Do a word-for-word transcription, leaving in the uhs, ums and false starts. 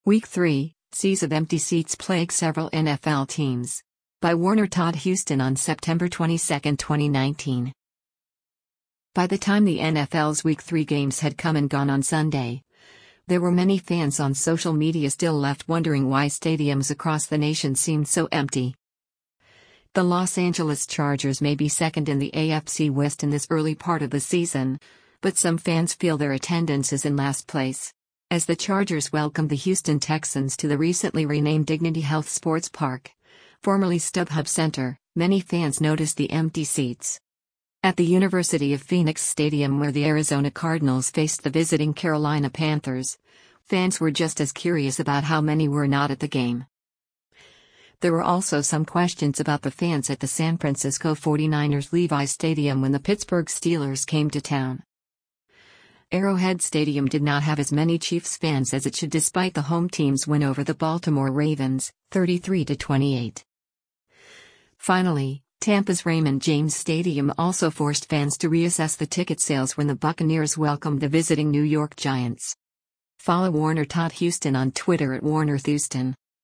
Week three, Seas of empty seats plague several N F L teams. By Warner Todd Huston on September twenty-second, twenty nineteen. By the time the N F L's Week three games had come and gone on Sunday, there were many fans on social media still left wondering why stadiums across the nation seemed so empty. The Los Angeles Chargers may be second in the A F C West in this early part of the season, but some fans feel their attendance is in last place. As the Chargers welcomed the Houston Texans to the recently renamed Dignity Health Sports Park, formerly StubHub Center, many fans noticed the empty seats. At the University of Phoenix Stadium, where the Arizona Cardinals faced the visiting Carolina Panthers, fans were just as curious about how many were not at the game. There were also some questions about the fans at the San Francisco forty-niners Levi's Stadium when the Pittsburgh Steelers came to town. Arrowhead Stadium did not have as many Chiefs fans as it should despite the home team's win over the Baltimore Ravens, thirty-three to twenty-eight. Finally, Tampa's Raymond James Stadium also forced fans to reassess the ticket sales when the Buccaneers welcomed the visiting New York Giants. Follow Warner Todd Huston on Twitter at Warner Thuston.